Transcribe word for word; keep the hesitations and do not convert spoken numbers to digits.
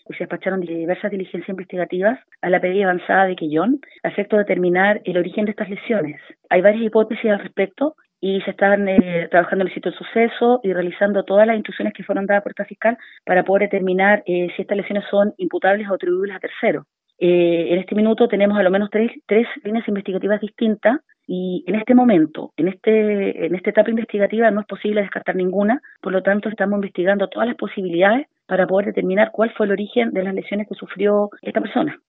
y se despacharon diversas diligencias investigativas a la pedida avanzada de Quellón, a efecto de determinar el origen de estas lesiones. Hay varias hipótesis al respecto y se están eh, trabajando en el sitio del suceso y realizando todas las instrucciones que fueron dadas por esta fiscal para poder determinar eh, si estas lesiones son imputables o atribuibles a terceros. Eh, en este minuto tenemos a lo menos tres, tres líneas investigativas distintas y en este momento, en este en esta etapa investigativa no es posible descartar ninguna, por lo tanto estamos investigando todas las posibilidades para poder determinar cuál fue el origen de las lesiones que sufrió esta persona.